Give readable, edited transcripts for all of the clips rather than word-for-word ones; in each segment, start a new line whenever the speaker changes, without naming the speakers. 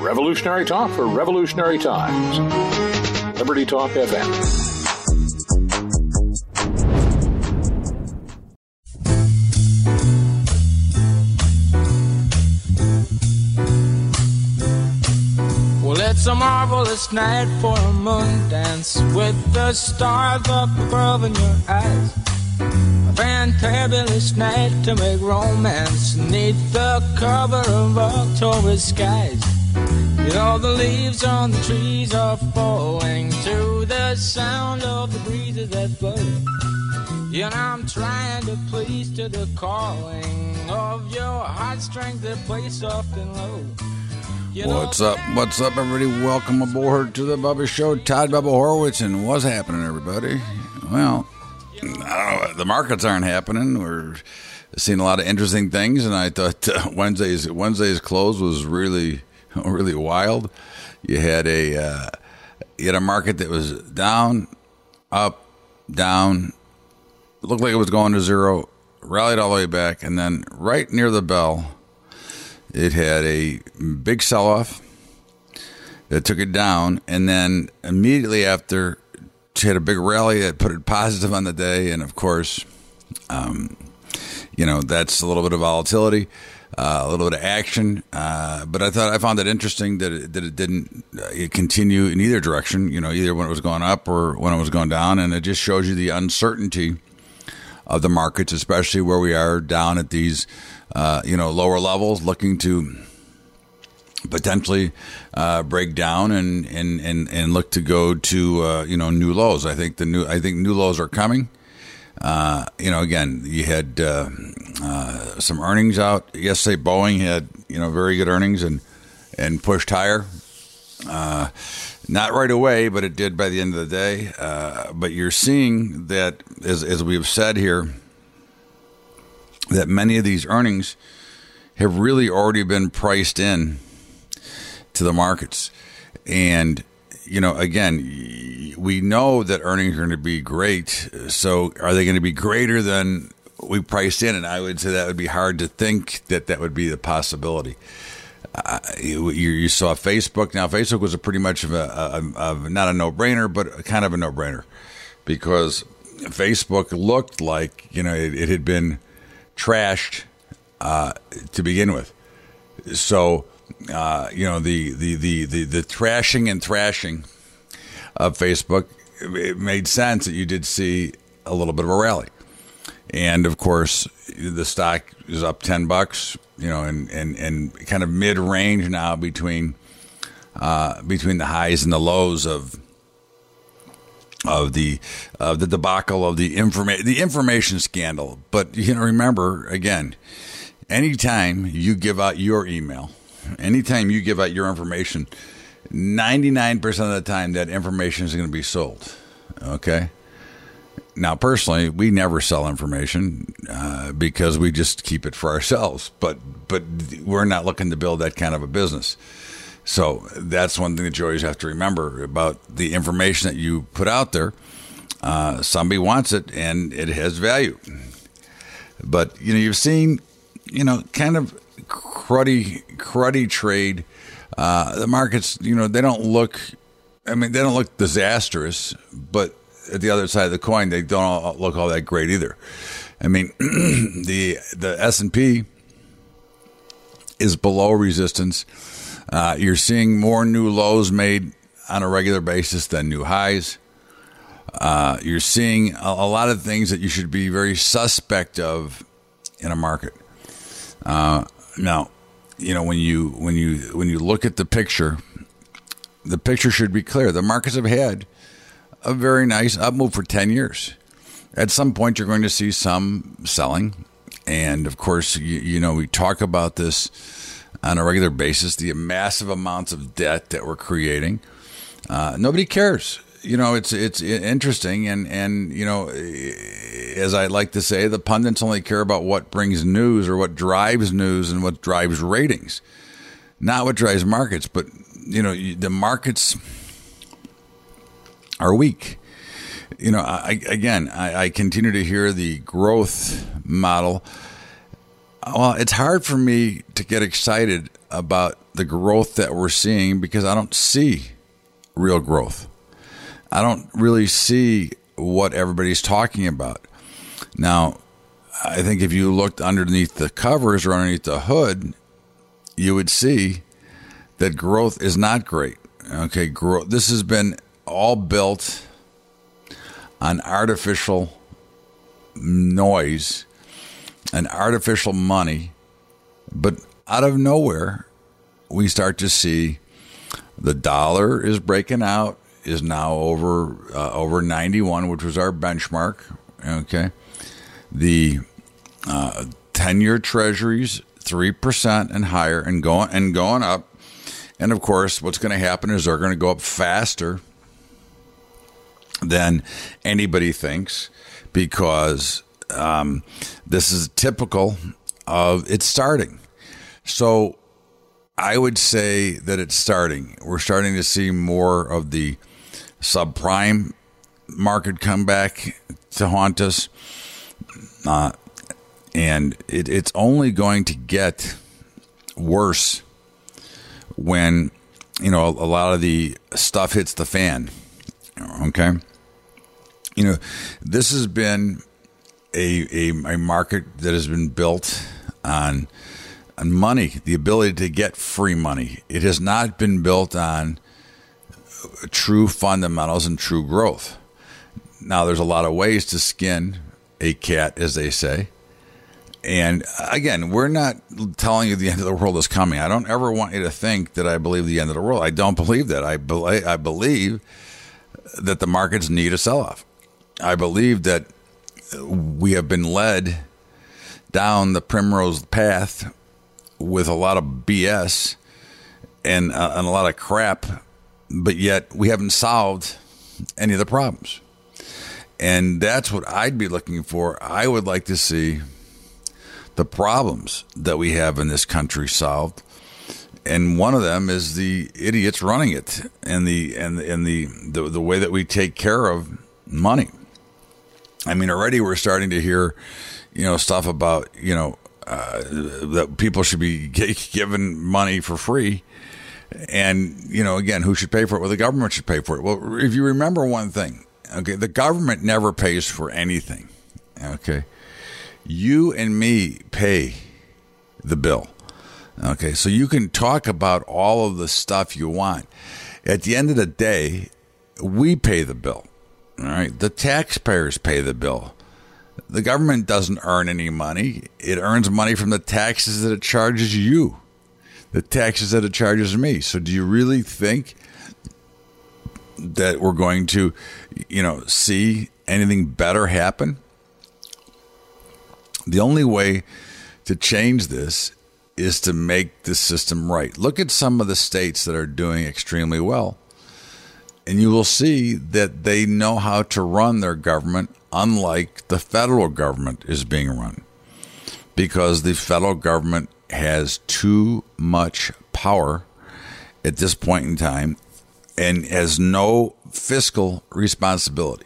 Revolutionary talk for revolutionary times. Liberty Talk FM.
It's a marvelous night for a moon dance with the stars up above in your eyes. A fantabulous night to make romance neath the cover of October skies. You know the leaves on the trees are falling to the sound of the breezes that blow. You know I'm trying to please to the calling of your heartstrings that play soft and low.
What's up, everybody? Welcome aboard to the Bubba Show. Todd Bubba Horowitz, and what's happening, everybody? Well, I don't know, the markets aren't happening. We're seeing a lot of interesting things, and I thought Wednesday's close was really wild. You had a market that was down, up, down. It looked like it was going to zero, rallied all the way back, and then right near the bell, it had a big sell-off that took it down, and then immediately after, it had a big rally that put it positive on the day. And of course, that's a little bit of volatility, a little bit of action. But I found it interesting that it didn't continue in either direction. Either when it was going up or when it was going down, and it just shows you the uncertainty of the markets, especially where we are down at these lower levels, looking to potentially break down and look to go to new lows. I think new lows are coming. Again, you had some earnings out yesterday. Boeing had very good earnings and pushed higher. Not right away, but it did by the end of the day. But you're seeing that, as we've said here, that many of these earnings have really already been priced in to the markets. And, again, we know that earnings are going to be great. So are they going to be greater than we priced in? And I would say that would be hard to think that would be the possibility. You saw Facebook. Now, Facebook was pretty much of not a no-brainer, but kind of a no-brainer, because Facebook looked like, it had been trashed to begin with. So, the trashing and thrashing of Facebook, it made sense that you did see a little bit of a rally. And of course, the stock is up $10, and kind of mid-range now between the highs and the lows of the debacle of the information scandal. But remember, again, anytime you give out your email, anytime you give out your information, 99% of the time that information is going to be sold. Okay. Now, personally, we never sell information because we just keep it for ourselves. But we're not looking to build that kind of a business. So that's one thing that you always have to remember about the information that you put out there. Somebody wants it, and it has value. But you've seen kind of cruddy trade. The markets, they don't look disastrous, but at the other side of the coin, they don't look all that great either. I mean, the S&P is below resistance. You're seeing more new lows made on a regular basis than new highs. You're seeing a lot of things that you should be very suspect of in a market. Now, when you look at the picture should be clear. The markets have had a very nice up move for 10 years. At some point, you're going to see some selling. And of course, we talk about this on a regular basis, the massive amounts of debt that we're creating. Nobody cares. It's interesting. And as I like to say, the pundits only care about what brings news or what drives news and what drives ratings, not what drives markets. But, the markets are weak. I continue to hear the growth model. Well, it's hard for me to get excited about the growth that we're seeing because I don't see real growth. I don't really see what everybody's talking about. Now, I think if you looked underneath the covers or underneath the hood, you would see that growth is not great. Okay, this has been all built on artificial noise and artificial money, but out of nowhere, we start to see the dollar is breaking out, is now over 91, which was our benchmark. Okay, the 10-year treasuries 3% and higher, and going up. And of course, what's going to happen is they're going to go up faster than anybody thinks, because this is typical of it starting. So I would say that it's starting. We're starting to see more of the subprime market come back to haunt us. And it's only going to get worse when, a lot of the stuff hits the fan. Okay. This has been a market that has been built on money, the ability to get free money. It has not been built on true fundamentals and true growth. Now, there's a lot of ways to skin a cat, as they say. And again, we're not telling you the end of the world is coming. I don't ever want you to think that I believe the end of the world. I don't believe that. I believe that the markets need a sell-off. I believe that we have been led down the primrose path with a lot of BS and a lot of crap, but yet we haven't solved any of the problems. And that's what I'd be looking for. I would like to see the problems that we have in this country solved, and one of them is the idiots running it, and the way that we take care of money. I mean, already we're starting to hear, stuff about that people should be given money for free, and again, who should pay for it? Well, the government should pay for it. Well, if you remember one thing, okay, the government never pays for anything. Okay. You and me pay the bill. Okay, so you can talk about all of the stuff you want. At the end of the day, we pay the bill. All right, the taxpayers pay the bill. The government doesn't earn any money. It earns money from the taxes that it charges you, the taxes that it charges me. So do you really think that we're going to, see anything better happen? The only way to change this is to make the system right. Look at some of the states that are doing extremely well, and you will see that they know how to run their government unlike the federal government is being run, because the federal government has too much power at this point in time and has no fiscal responsibility.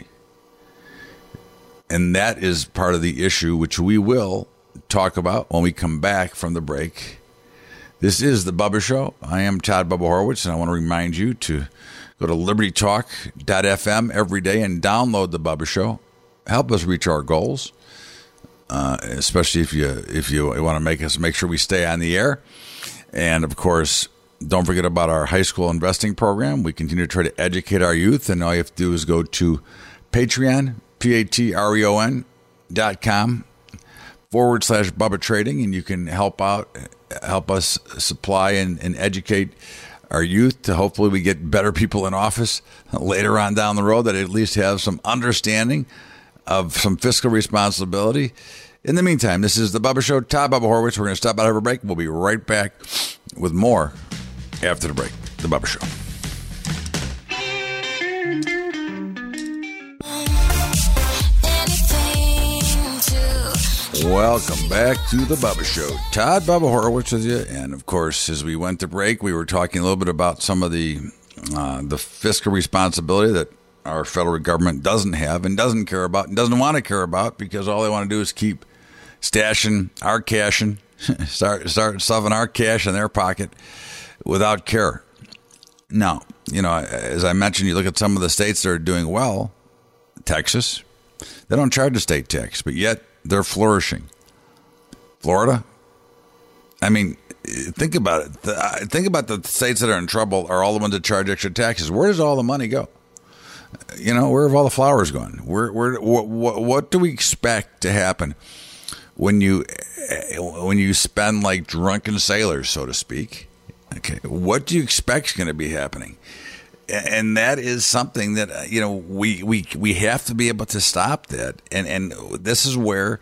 And that is part of the issue, which we will talk about when we come back from the break. This is The Bubba Show. I am Todd Bubba Horowitz, and I want to remind you to go to libertytalk.fm every day and download The Bubba Show. Help us reach our goals, especially if you want to make sure we stay on the air. And, of course, don't forget about our high school investing program. We continue to try to educate our youth, and all you have to do is go to Patreon, patreon.com/Bubba Trading, and you can help us supply and educate our youth to hopefully we get better people in office later on down the road that at least have some understanding of some fiscal responsibility. In the meantime, this is The Bubba Show. Todd Bubba Horowitz. We're going to stop out of a break. We'll be right back with more after the break. The Bubba Show. Welcome back to The Bubba Show. Todd Bubba Horowitz with you. And, of course, as we went to break, we were talking a little bit about some of the fiscal responsibility that our federal government doesn't have and doesn't care about and doesn't want to care about, because all they want to do is keep stashing our cash start stuffing our cash in their pocket without care. Now, as I mentioned, you look at some of the states that are doing well, Texas, they don't charge a state tax, but yet they're flourishing. Florida, I mean, think about it. Think about the states that are in trouble are all the ones that charge extra taxes. Where does all the money go? Where have all the flowers gone? What do we expect to happen when you spend like drunken sailors, so to speak? Okay, what do you expect is going to be happening? And that is something that we have to be able to stop that. And this is where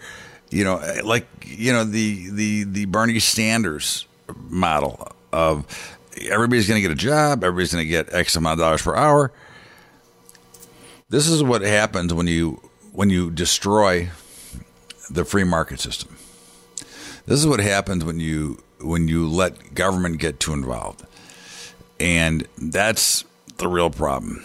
the Bernie Sanders model of everybody's going to get a job, everybody's going to get X amount of dollars per hour. This is what happens when you destroy the free market system. This is what happens when you let government get too involved, and that's the real problem.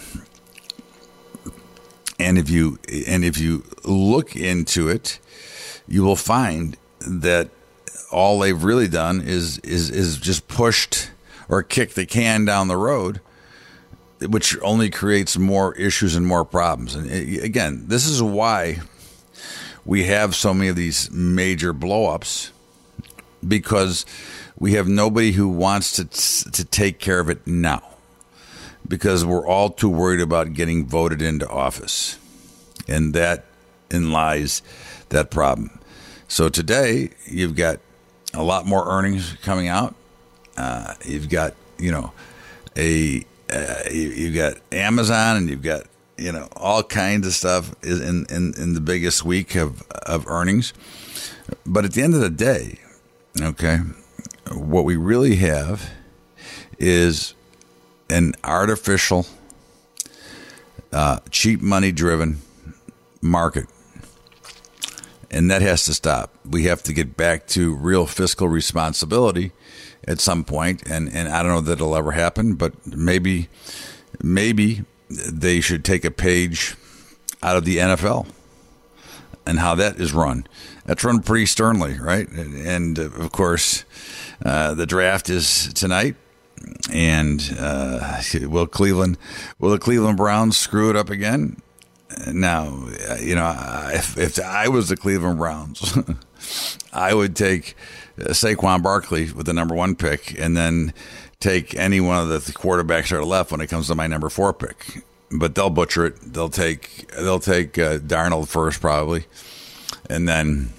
And if you look into it, you will find that all they've really done is just pushed or kicked the can down the road, which only creates more issues and more problems. And again, this is why we have so many of these major blow-ups, because we have nobody who wants to take care of it now, because we're all too worried about getting voted into office. And therein lies that problem. So today, you've got a lot more earnings coming out. You've got, you've got Amazon, and you've got, all kinds of stuff in the biggest week of earnings. But at the end of the day, okay, what we really have is an artificial, cheap money driven market. And that has to stop. We have to get back to real fiscal responsibility at some point. And I don't know that it'll ever happen, but maybe they should take a page out of the NFL and how that is run. That's run pretty sternly, right? And of course, the draft is tonight. And will the Cleveland Browns screw it up again? Now, if I was the Cleveland Browns, I would take Saquon Barkley with the number 1 pick, and then take any one of the quarterbacks that are left when it comes to my number 4 pick. But they'll butcher it. They'll take Darnold first probably, and then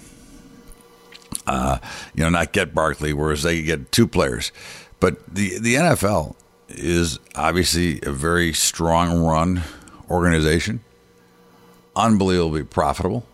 not get Barkley, whereas they get 2 players. But the NFL is obviously a very strong run organization. Unbelievably profitable.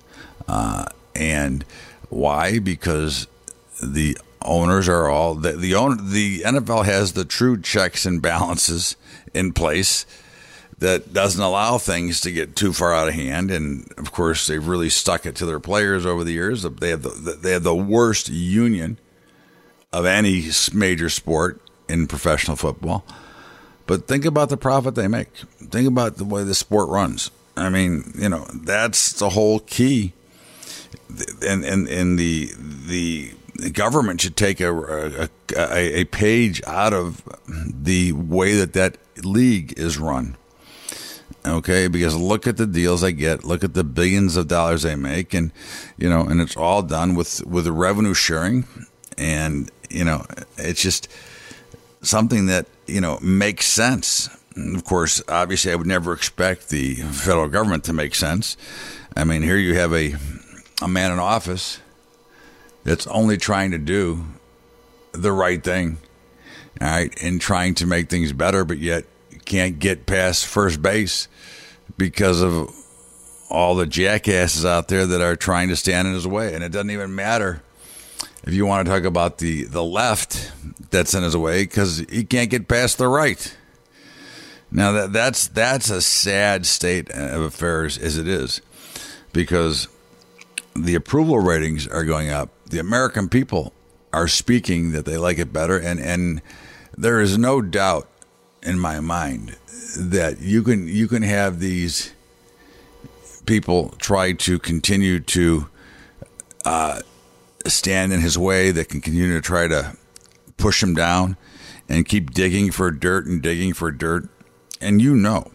And why? Because the owners are all the NFL has the true checks and balances in place that doesn't allow things to get too far out of hand. And of course, they've really stuck it to their players over the years. They have the worst union of any major sport in professional football. But think about the profit they make. Think about the way the sport runs. I mean, that's the whole key. And the government should take a page out of the way that league is run. Okay, because look at the deals they get, look at the billions of dollars they make, and and it's all done with the revenue sharing, and it's just something that makes sense. And of course, obviously, I would never expect the federal government to make sense. I mean, here you have a man in office that's only trying to do the right thing, all right, and trying to make things better, but yet can't get past first base because of all the jackasses out there that are trying to stand in his way. And it doesn't even matter if you want to talk about the left that's in his way, because he can't get past the right. Now that's a sad state of affairs as it is, because the approval ratings are going up. The American people are speaking that they like it better, and there is no doubt in my mind that you can have these people try to continue to stand in his way, that can continue to try to push him down and keep digging for dirt and digging for dirt. And you know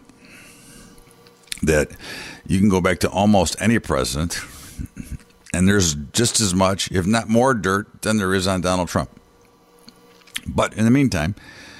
that you can go back to almost any president, and there's just as much, if not more, dirt than there is on Donald Trump. But in the meantime,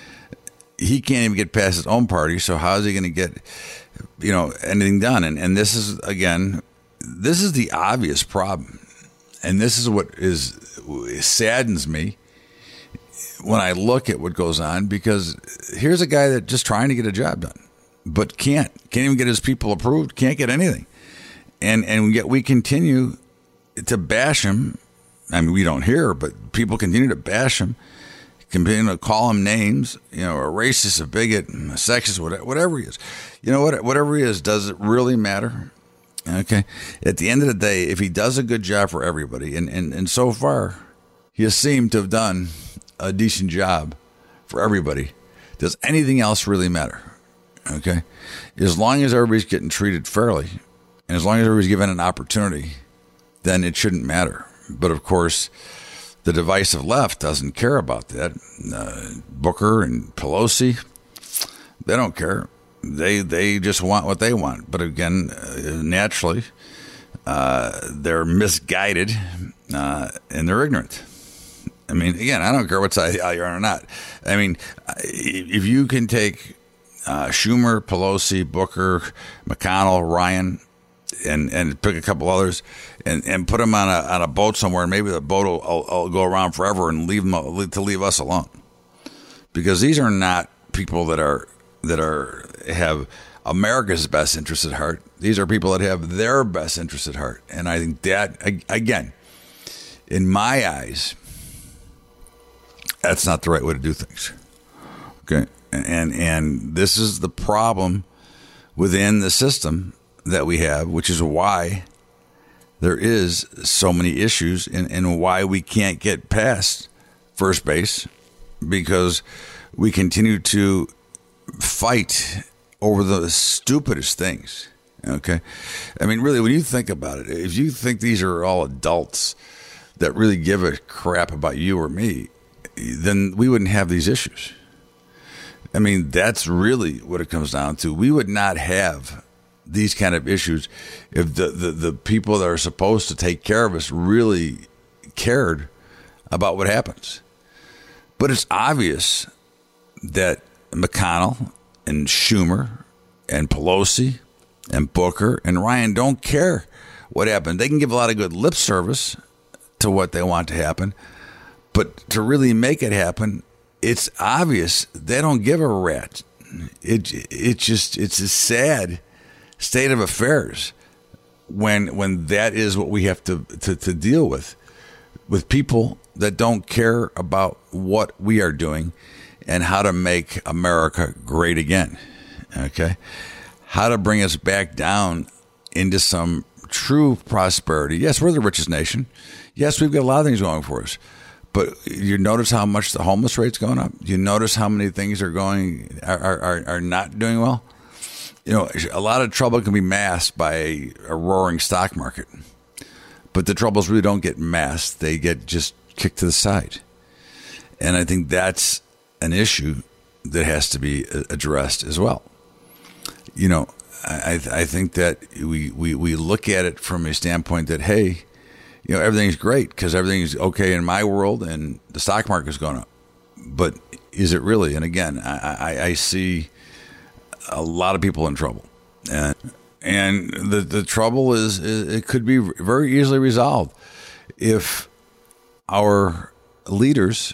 he can't even get past his own party, so how is he going to get, anything done? And this is, again, this is the obvious problem. And this is what saddens me when I look at what goes on, because here's a guy that just trying to get a job done, but can't even get his people approved, can't get anything. And yet we continue to bash him. I mean, we don't hear, but people continue to bash him, continue to call him names, a racist, a bigot, a sexist, whatever he is. Whatever he is, does it really matter? Okay. At the end of the day, if he does a good job for everybody, and so far he has seemed to have done a decent job for everybody, does anything else really matter? Okay. As long as everybody's getting treated fairly, and as long as everybody's given an opportunity, then it shouldn't matter. But of course, the divisive left doesn't care about that. Booker and Pelosi, they don't care. They just want what they want. But again, naturally, they're misguided and they're ignorant. I mean, again, I don't care what side you're on or not. I mean, if you can take Schumer, Pelosi, Booker, McConnell, Ryan, and pick a couple others and put them on a boat somewhere, and maybe the boat will go around forever and leave us alone, because these are not people that have America's best interest at heart. These are people that have their best interest at heart, and I think that, again, in my eyes, that's not the right way to do things. Okay, and this is the problem within the system that we have, which is why there is so many issues and why we can't get past first base, because we continue to fight over the stupidest things. Okay. I mean, really, when you think about it, if you think these are all adults that really give a crap about you or me, then we wouldn't have these issues. I mean, that's really what it comes down to. We would not have these kind of issues if the people that are supposed to take care of us really cared about what happens. But it's obvious that McConnell and Schumer and Pelosi and Booker and Ryan don't care what happened. They can give a lot of good lip service to what they want to happen, but to really make it happen, it's obvious they don't give a rat. It's a sad state of affairs when that is what we have to deal with people that don't care about what we are doing and how to make America great again. Okay, how to bring us back down into some true prosperity. Yes, we're the richest nation. Yes, we've got a lot of things going for us. But you notice how much the homeless rate's going up. You notice how many things are not doing well. A lot of trouble can be masked by a roaring stock market, but the troubles really don't get masked. They get just kicked to the side. And I think that's an issue that has to be addressed as well. I think that we look at it from a standpoint that, hey, everything's great because everything's okay in my world and the stock market's going up. But is it really? And again, I see a lot of people in trouble. And the trouble is it could be very easily resolved if our leaders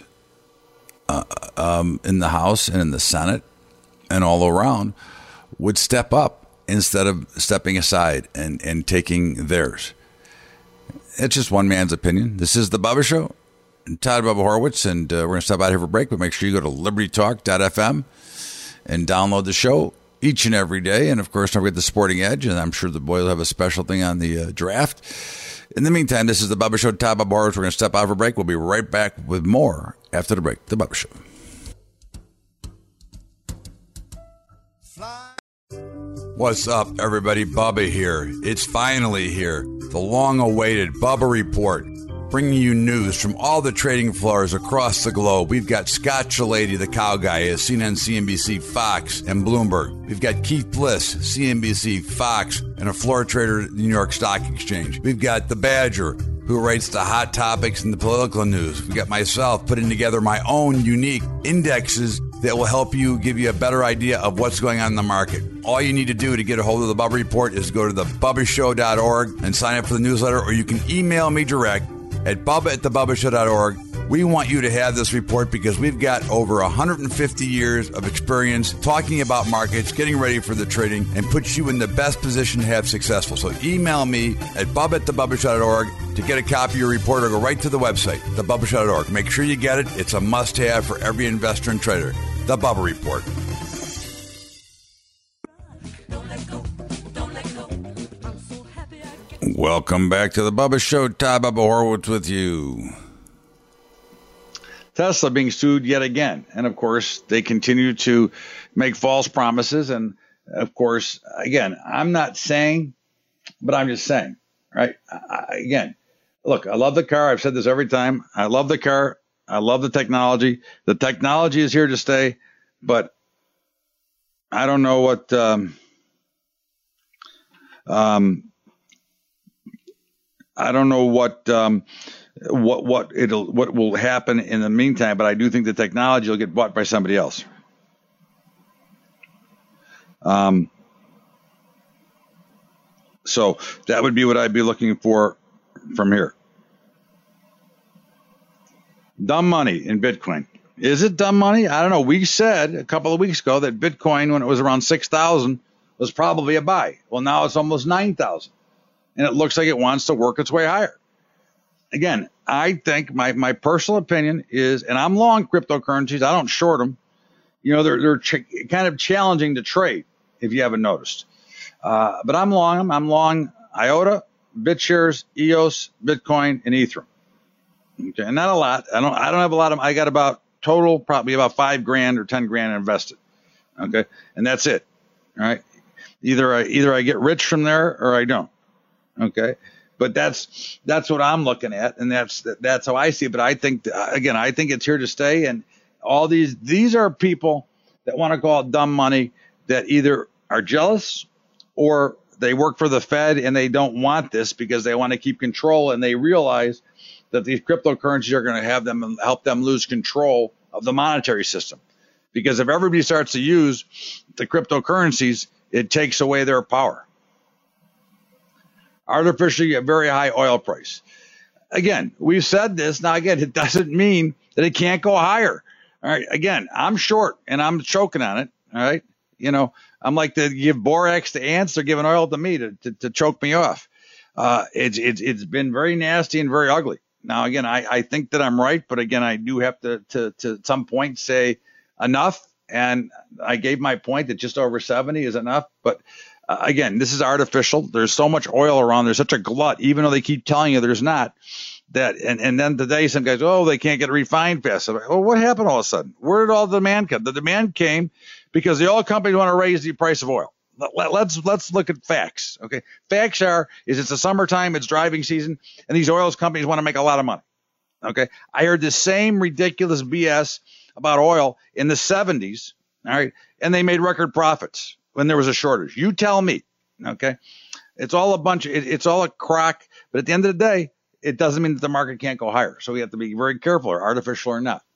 in the House and in the Senate and all around would step up instead of stepping aside and taking theirs. It's just one man's opinion. This is The Bubba Show. I'm Todd Bubba Horowitz, and we're going to stop out here for a break, but make sure you go to libertytalk.fm and download the show each and every day. And, of course, don't forget the Sporting Edge, and I'm sure the boys will have a special thing on the draft. In the meantime, this is The Bubba Show. Todd Bubba Horowitz. We're going to step out for a break. We'll be right back with more after the break. The Bubba Show. What's up, everybody? Bubba here. It's finally here. The long-awaited Bubba Report. bringing you news from all the trading floors across the globe. We've got Scott Shellady, the cow guy, at CNN, CNBC, Fox, and Bloomberg. We've got Keith Bliss, CNBC, Fox, and a floor trader at the New York Stock Exchange. We've got the Badger, who writes the hot topics and the political news. We've got myself putting together my own unique indexes that will help you, give you a better idea of what's going on in the market. All you need to do to get a hold of the Bubba Report is go to thebubbashow.org and sign up for the newsletter, or you can email me direct at bubba@thebubbashow.org. We want you to have this report because we've got over 150 years of experience talking about markets, getting ready for the trading, and puts you in the best position to have successful. So email me at bubba@thebubbashow.org to get a copy of your report, or go right to the website, thebubbashow.org. Make sure you get it. It's a must-have for every investor and trader. The Bubba Report. Welcome back to the Bubba Show. Todd Bubba Horowitz with you. Tesla being sued yet again. And, of course, they continue to make false promises. And, of course, again, I'm not saying, but I'm just saying, right? Again, look, I love the car. I've said this every time. I love the car. I love the technology. The technology is here to stay. But I don't know what I don't know what will happen in the meantime, but I do think the technology will get bought by somebody else. So that would be what I'd be looking for from here. Dumb money in Bitcoin. Is it dumb money? I don't know. We said a couple of weeks ago that Bitcoin, when it was around 6,000, was probably a buy. Well, now it's almost 9,000. And it looks like it wants to work its way higher. Again, I think my personal opinion is, and I'm long cryptocurrencies. I don't short them. You know, they're kind of challenging to trade, if you haven't noticed. But I'm long them. I'm long IOTA, BitShares, EOS, Bitcoin, and Ethereum. Okay, and not a lot. I don't have a lot of them. I got about total probably about $5,000 or $10,000 invested. Okay, and that's it. All right. Either I get rich from there or I don't. Okay, but that's what I'm looking at, and that's how I see it. But I think, again, I think it's here to stay. And all these are people that want to call it dumb money, that either are jealous or they work for the Fed and they don't want this because they want to keep control, and they realize that these cryptocurrencies are going to have them help them lose control of the monetary system. Because if everybody starts to use the cryptocurrencies, it takes away their power. Artificially a very high oil price. Again, we've said this. Now, again, it doesn't mean that it can't go higher. All right. Again, I'm short and I'm choking on it. All right. You know, I'm like to give borax to ants. They're giving oil to me to choke me off. It's been very nasty and very ugly. Now, again, I think that I'm right, but again, I do have to at some point say enough. And I gave my point that just over 70 is enough. But again, this is artificial. There's so much oil around. There's such a glut, even though they keep telling you there's not. That and then today some guys, they can't get refined fast. I'm like, well, what happened all of a sudden? Where did all the demand come? The demand came because the oil companies want to raise the price of oil. Let's look at facts. Okay, facts is it's the summertime, it's driving season, and these oil companies want to make a lot of money. Okay, I heard the same ridiculous BS about oil in the 70s. All right, and they made record profits when there was a shortage. You tell me. Okay, it's all it's all a crock. But at the end of the day, it doesn't mean that the market can't go higher. So we have to be very careful, artificial or not.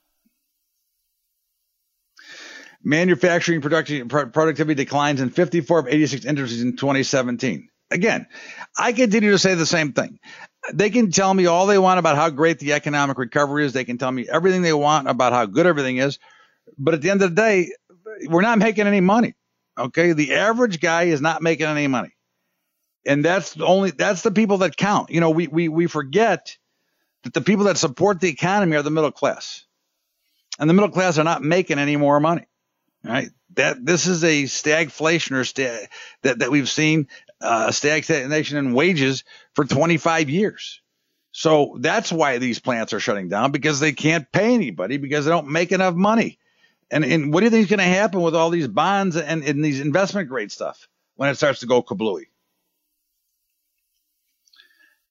Manufacturing productivity declines in 54 of 86 industries in 2017. Again, I continue to say the same thing. They can tell me all they want about how great the economic recovery is. They can tell me everything they want about how good everything is. But at the end of the day, we're not making any money. Okay, the average guy is not making any money. And that's the people that count. You know, we forget that the people that support the economy are the middle class. And the middle class are not making any more money. Right? This is a stagflation or that we've seen stagnation in wages for 25 years. So that's why these plants are shutting down, because they can't pay anybody because they don't make enough money. And what do you think is going to happen with all these bonds and these investment grade stuff when it starts to go kablooey?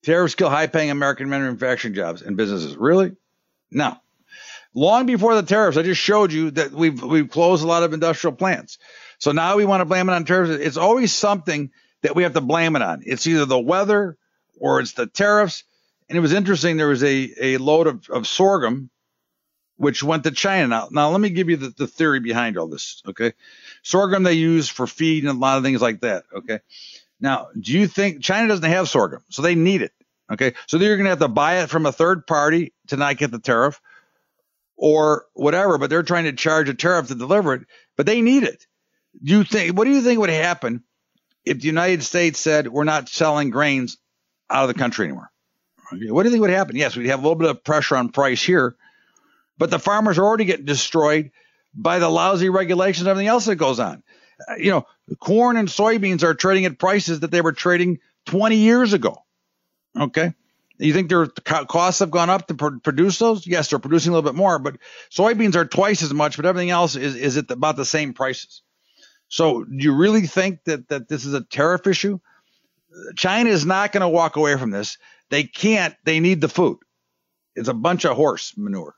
Tariffs kill high-paying American manufacturing jobs and businesses. Really? No. Long before the tariffs, I just showed you that we've closed a lot of industrial plants. So now we want to blame it on tariffs. It's always something that we have to blame it on. It's either the weather or it's the tariffs. And it was interesting. There was a load of sorghum, which went to China. Now let me give you the theory behind all this. Okay. Sorghum they use for feed and a lot of things like that. Okay. Now, do you think China doesn't have sorghum? So they need it. Okay. So they're going to have to buy it from a third party to not get the tariff or whatever, but they're trying to charge a tariff to deliver it, but they need it. What do you think would happen if the United States said we're not selling grains out of the country anymore? Okay. What do you think would happen? Yes, we'd have a little bit of pressure on price here, but the farmers are already getting destroyed by the lousy regulations and everything else that goes on. Corn and soybeans are trading at prices that they were trading 20 years ago. Okay. You think their costs have gone up to produce those? Yes, they're producing a little bit more, but soybeans are twice as much, but everything else is at about the same prices. So do you really think that this is a tariff issue? China is not going to walk away from this. They can't. They need the food. It's a bunch of horse manure.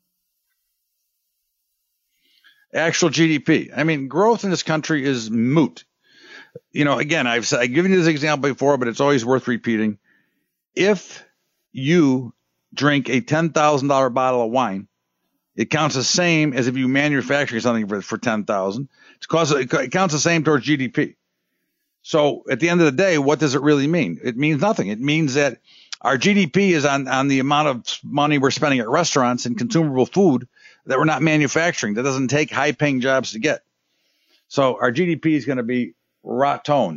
Actual GDP. I mean, growth in this country is moot. Again, I've given you this example before, but it's always worth repeating. If you drink a $10,000 bottle of wine, it counts the same as if you manufacture something for $10,000. It counts the same towards GDP. So at the end of the day, what does it really mean? It means nothing. It means that our GDP is on the amount of money we're spending at restaurants and consumable food that we're not manufacturing. That doesn't take high-paying jobs to get. So our GDP is going to be rotten.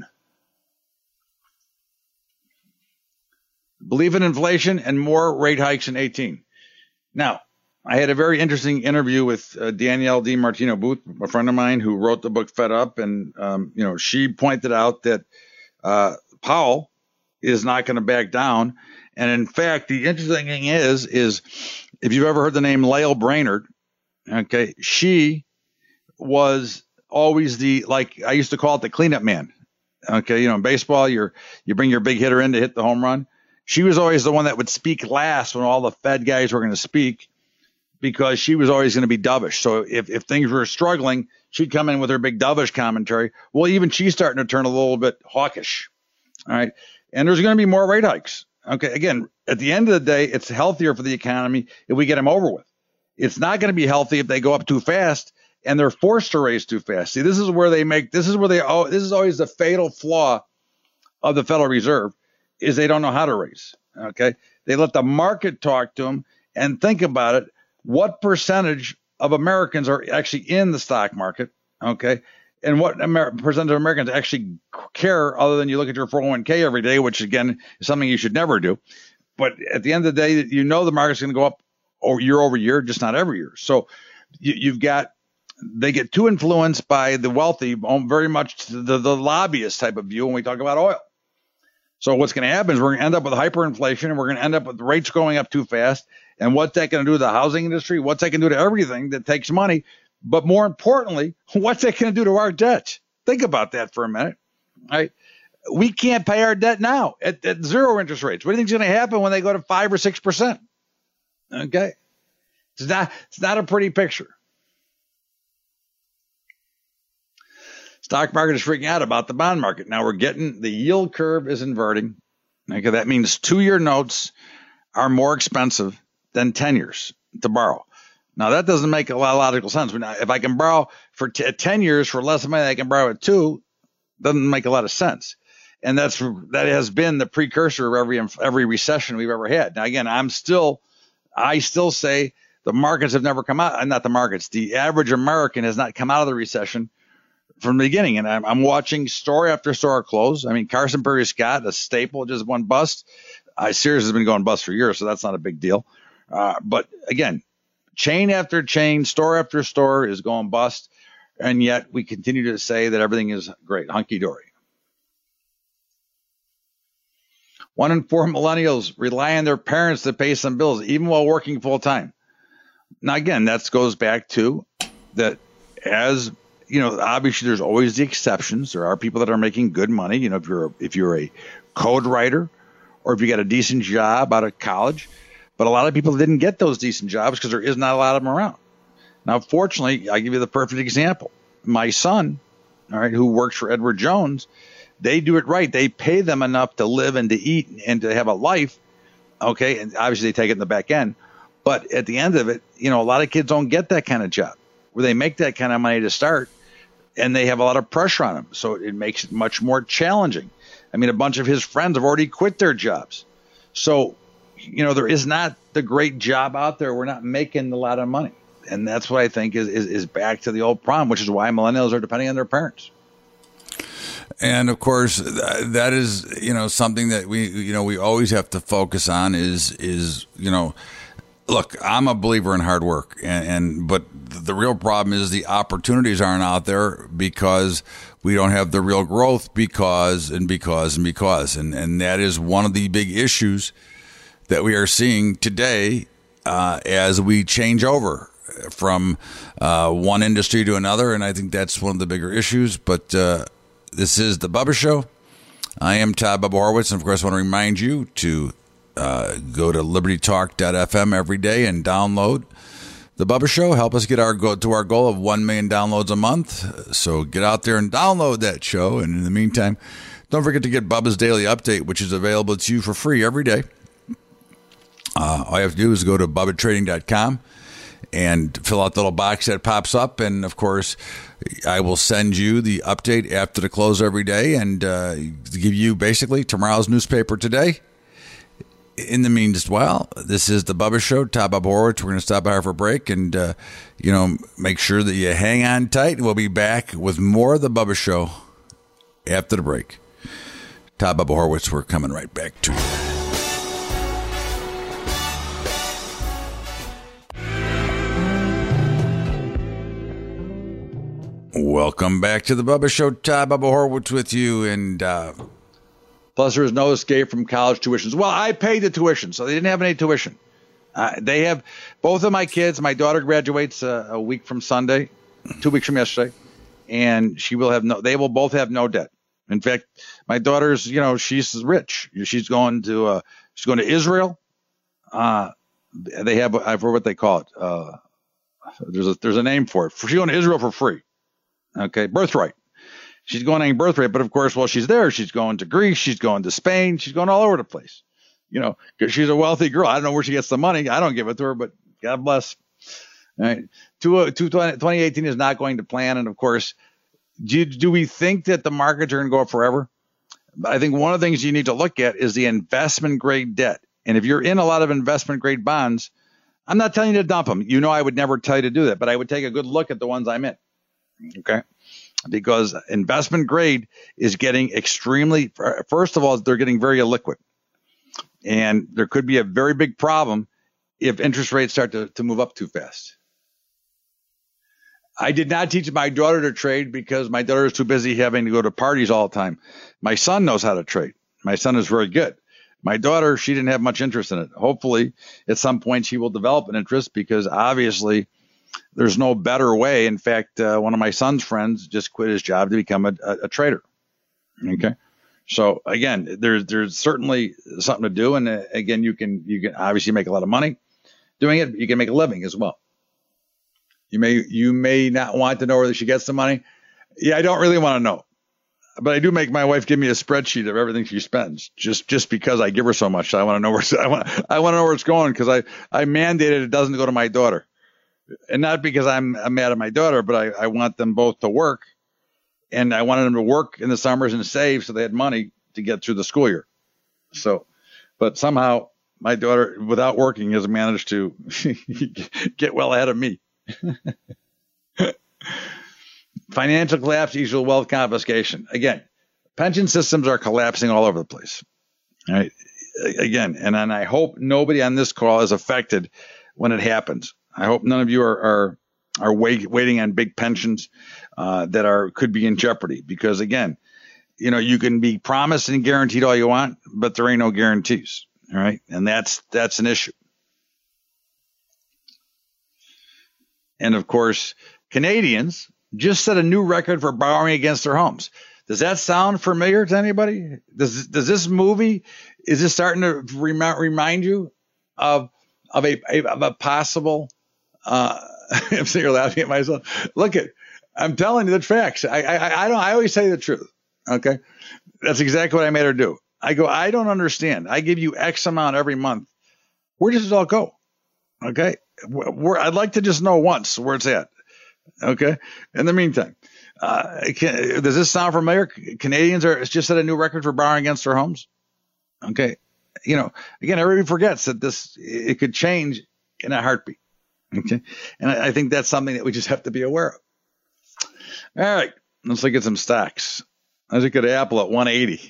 Believe in inflation and more rate hikes in 18. Now, I had a very interesting interview with Danielle DiMartino Booth, a friend of mine who wrote the book Fed Up. And, she pointed out that Powell is not going to back down. And in fact, the interesting thing is if you've ever heard the name Lael Brainerd, okay, she was always I used to call it the cleanup man. Okay. In baseball, you bring your big hitter in to hit the home run. She was always the one that would speak last when all the Fed guys were going to speak because she was always going to be dovish. So if things were struggling, she'd come in with her big dovish commentary. Well, even she's starting to turn a little bit hawkish. All right. And there's going to be more rate hikes. Okay. Again, at the end of the day, it's healthier for the economy if we get them over with. It's not going to be healthy if they go up too fast and they're forced to raise too fast. See, this is always the fatal flaw of the Federal Reserve is they don't know how to raise. Okay. They let the market talk to them and think about it. What percentage of Americans are actually in the stock market? Okay. And what percentage of Americans actually care other than you look at your 401k every day, which again is something you should never do. But at the end of the day, the market's going to go up year over year, just not every year. So they get too influenced by the wealthy, very much the lobbyist type of view when we talk about oil. So what's going to happen is we're going to end up with hyperinflation and we're going to end up with rates going up too fast. And what's that going to do to the housing industry? What's that going to do to everything that takes money? But more importantly, what's that going to do to our debt? Think about that for a minute. Right? We can't pay our debt now at zero interest rates. What do you think is going to happen when they go to 5 or 6%? Okay. It's not a pretty picture. Stock market is freaking out about the bond market. Now the yield curve is inverting. Okay, that means 2-year notes are more expensive than 10 years to borrow. Now that doesn't make a lot of logical sense. If I can borrow for 10 years for less money than I can borrow at 2, doesn't make a lot of sense. And that has been the precursor of every recession we've ever had. Now again, I still say the markets have never come out. Not the markets. The average American has not come out of the recession from the beginning. And I'm watching store after store close. I mean, Carson Perry Scott, a staple, just went bust. Sears has been going bust for years, so that's not a big deal. But again, chain after chain, store after store is going bust. And yet we continue to say that everything is great, hunky-dory. 1 in 4 millennials rely on their parents to pay some bills, even while working full time. Now, again, that goes back to that obviously there's always the exceptions. There are people that are making good money. If you're a code writer
or if you got a decent job out of college. But a lot of people didn't get those decent jobs because there is not a lot of them around. Now, fortunately, I give you the perfect example. My son, all right, who works for Edward Jones, they do it right. They pay them enough to live and to eat and to have a life. Okay. And obviously they take it in the back end. But at the end of it, a lot of kids don't get that kind of job where they make that kind of money to start, and they have a lot of pressure on them. So it makes it much more challenging. I mean, a bunch of his friends have already quit their jobs. So, there is not the great job out there. We're not making a lot of money. And that's what I think is back to the old problem, which is why millennials are depending on their parents.
And of course, that is, something that we always have to focus on is look, I'm a believer in hard work, but the real problem is the opportunities aren't out there because we don't have the real growth because and that is one of the big issues that we are seeing today as we change over from one industry to another, and I think that's one of the bigger issues. But this is the Bubba Show. I am Todd Bubba Horowitz, and of course, I want to remind you to go to libertytalk.fm every day and download the Bubba Show. Help us get to our goal of 1 million downloads a month. So get out there and download that show. And in the meantime, don't forget to get Bubba's Daily Update, which is available to you for free every day. All you have to do is go to bubbatrading.com and fill out the little box that pops up. And, of course, I will send you the update after the close every day and give you basically tomorrow's newspaper today. In the meanwhile, this is the Bubba Show. Todd Bubba Horowitz. We're going to stop by for a break and, make sure that you hang on tight. We'll be back with more of the Bubba Show after the break. Todd Bubba Horowitz, we're coming right back to you. Welcome back to the Bubba Show. Todd Bubba Horowitz with you. And
plus, there was no escape from college tuitions. Well, I paid the tuition, so they didn't have any tuition. They have both of my kids. My daughter graduates a week from Sunday, 2 weeks from yesterday, and they will both have no debt. In fact, my daughter's, she's rich. She's going to Israel. They have, I forget what they call it. There's a name for it. She's going to Israel for free. Okay, birthright. She's going on birthright, but of course, while she's there, she's going to Greece, she's going to Spain, she's going all over the place. Because she's a wealthy girl. I don't know where she gets the money. I don't give it to her, but God bless. All right. 2018 is not going to plan, and of course, do we think that the markets are going to go up forever? But I think one of the things you need to look at is the investment grade debt. And if you're in a lot of investment grade bonds, I'm not telling you to dump them. I would never tell you to do that, but I would take a good look at the ones I'm in. Okay. Because investment grade is getting extremely, first of all, they're getting very illiquid. And there could be a very big problem if interest rates start to move up too fast. I did not teach my daughter to trade because my daughter is too busy having to go to parties all the time. My son knows how to trade. My son is very good. My daughter, she didn't have much interest in it. Hopefully, at some point, she will develop an interest because obviously there's no better way. In fact, one of my son's friends just quit his job to become a trader. Okay. So again, there's certainly something to do. And again, you can obviously make a lot of money doing it. But you can make a living as well. You may not want to know where she gets the money. Yeah, I don't really want to know. But I do make my wife give me a spreadsheet of everything she spends just because I give her so much. I want to know I want to know where it's going because I mandated it doesn't go to my daughter. And not because I'm mad at my daughter, but I want them both to work. And I wanted them to work in the summers and save so they had money to get through the school year. So, but somehow my daughter, without working, has managed to get well ahead of me. Financial collapse equals wealth confiscation. Again, pension systems are collapsing all over the place. All right. Again, and I hope nobody on this call is affected when it happens. I hope none of you are waiting on big pensions that could be in jeopardy because again, you can be promised and guaranteed all you want, but there ain't no guarantees. All right, and that's an issue. And of course, Canadians just set a new record for borrowing against their homes. Does that sound familiar to anybody? Does this movie, is this starting to remind you of a possible, I'm sitting here laughing at myself. Look I'm telling you the facts. I always say the truth. Okay. That's exactly what I made her do. I go, I don't understand. I give you X amount every month. Where does it all go? Okay. I'd like to just know once where it's at. Okay. In the meantime, does this sound familiar? Canadians it's just set a new record for borrowing against their homes. Okay. Again, everybody forgets that it could change in a heartbeat. Okay. And I think that's something that we just have to be aware of. All right. Let's look at some stocks. Let's look at Apple at 180.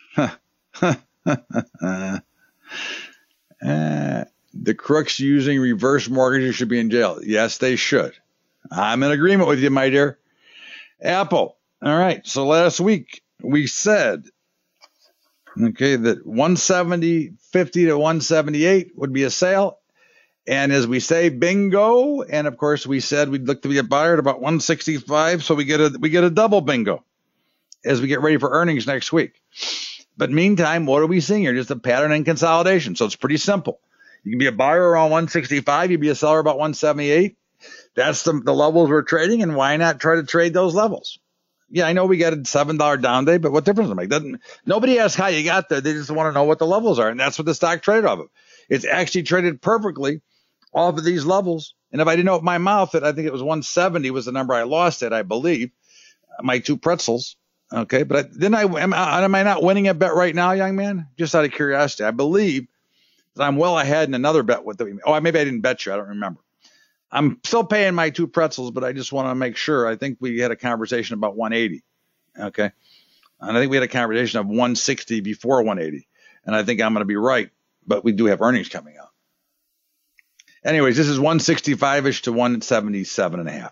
The crooks using reverse mortgages should be in jail. Yes, they should. I'm in agreement with you, my dear. Apple. All right. So last week we said, that 170.50 to 178 would be a sale. And as we say, bingo. And of course, we said we'd look to be a buyer at about 165. So we get a double bingo as we get ready for earnings next week. But meantime, what are we seeing here? Just a pattern in consolidation. So it's pretty simple. You can be a buyer around 165. You'd be a seller about 178. That's the levels we're trading. And why not try to trade those levels? Yeah, I know we got a $7 down day, but what difference does it make? Nobody asks how you got there. They just want to know what the levels are. And that's what the stock traded off of. It's actually traded perfectly off of these levels. And if I didn't open my mouth, I think it was 170 was the number I lost at, I believe. My two pretzels. Okay. But am I not winning a bet right now, young man? Just out of curiosity. I believe that I'm well ahead in another bet with maybe I didn't bet you. I don't remember. I'm still paying my two pretzels, but I just want to make sure. I think we had a conversation about 180. Okay. And I think we had a conversation of 160 before 180. And I think I'm going to be right, but we do have earnings coming out. Anyways, this is 165-ish to 177.5.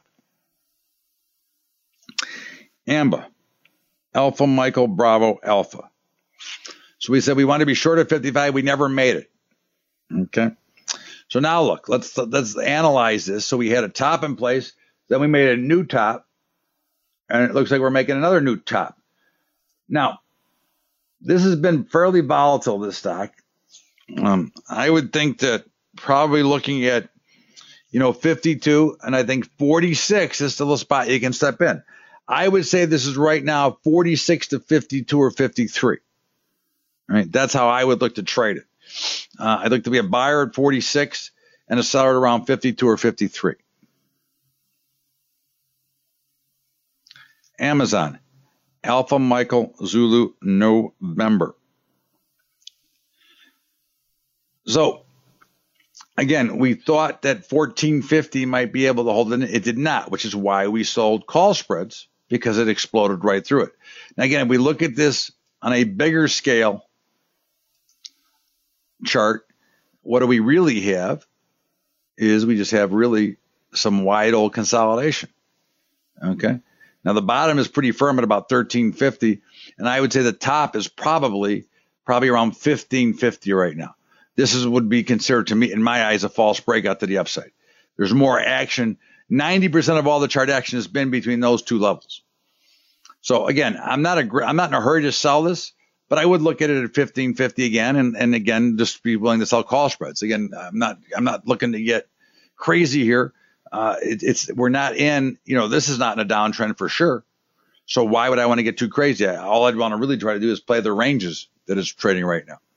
AMBA, Alpha Michael Bravo Alpha. So we said we want to be short of 55. We never made it. Okay. So now look, let's analyze this. So we had a top in place, then we made a new top, and it looks like we're making another new top. Now, this has been fairly volatile, this stock. I would think that probably looking at, 52, and I think 46 is still a spot you can step in. I would say this is right now 46 to 52 or 53. Right? That's how I would look to trade it. I'd look to be a buyer at 46 and a seller at around 52 or 53. Amazon, Alpha Michael Zulu November. So, again, we thought that 1450 might be able to hold it. It did not, which is why we sold call spreads, because it exploded right through it. Now, again, if we look at this on a bigger scale chart, what do we really have is we just have really some wide old consolidation. Okay. Now the bottom is pretty firm at about 1350, and I would say the top is probably around 1550 right now. This would be considered, to me, in my eyes, a false breakout to the upside. There's more action. 90% of all the chart action has been between those two levels. So again, I'm not in a hurry to sell this, but I would look at it at 1550 again, and again, just be willing to sell call spreads. Again, I'm not looking to get crazy here. We're not in, this is not in a downtrend for sure. So why would I want to get too crazy? All I'd want to really try to do is play the ranges that it's trading right now.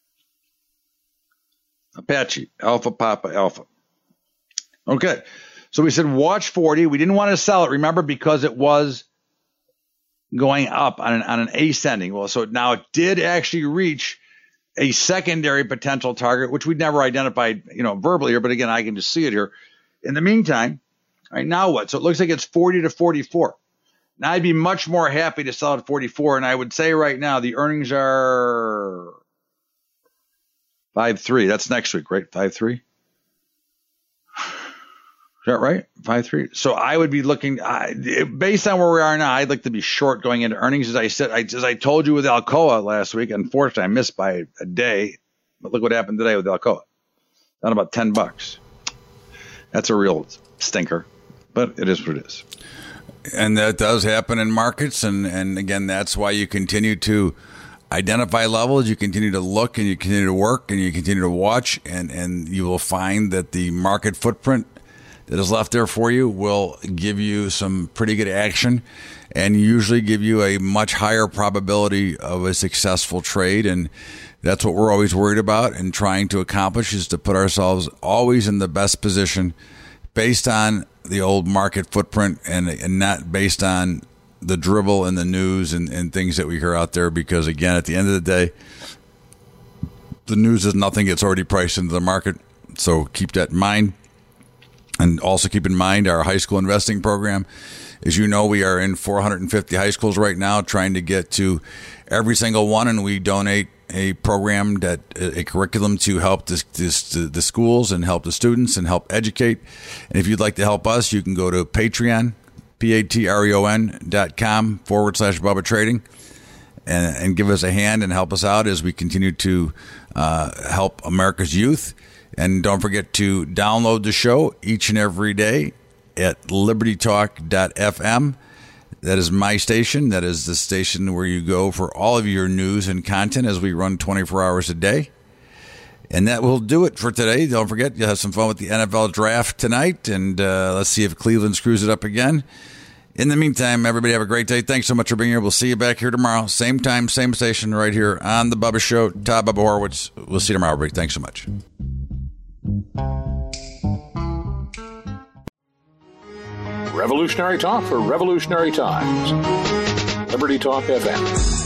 Apache, Alpha Papa Alpha. Okay. So we said watch 40. We didn't want to sell it, remember, because it was going up on an ascending. Well, so now it did actually reach a secondary potential target, which we'd never identified, verbally here. But again, I can just see it here. In the meantime, all right, now what? So it looks like it's 40 to 44. Now I'd be much more happy to sell at 44. And I would say right now the earnings are 5.3. That's next week, right? 5.3. Is that right? 5.3. So I would be looking, based on where we are now, I'd like to be short going into earnings. As I told you with Alcoa last week, unfortunately I missed by a day, but look what happened today with Alcoa. Down about $10. That's a real stinker, but it is what it is.
And that does happen in markets. And again, that's why you continue to identify levels, you continue to look, and you continue to work, and you continue to watch, and you will find that the market footprint that is left there for you will give you some pretty good action and usually give you a much higher probability of a successful trade. And that's what we're always worried about and trying to accomplish, is to put ourselves always in the best position based on the old market footprint and not based on the dribble and the news and things that we hear out there. Because again, at the end of the day, the news is nothing. It's already priced into the market. So keep that in mind. And also keep in mind our high school investing program. As you know, we are in 450 high schools right now, trying to get to every single one, and we donate a program, a curriculum to help the schools and help the students and help educate. And if you'd like to help us, you can go to Patreon, patreon.com/Bubba Trading, and give us a hand and help us out as we continue to help America's youth. And don't forget to download the show each and every day at libertytalk.fm. That is my station. That is the station where you go for all of your news and content, as we run 24 hours a day. And that will do it for today. Don't forget, you'll have some fun with the NFL draft tonight. And let's see if Cleveland screws it up again. In the meantime, everybody have a great day. Thanks so much for being here. We'll see you back here tomorrow. Same time, same station, right here on The Bubba Show. Todd Bubba Horowitz. We'll see you tomorrow, everybody. Thanks so much.
Revolutionary talk for revolutionary times. Liberty Talk FM.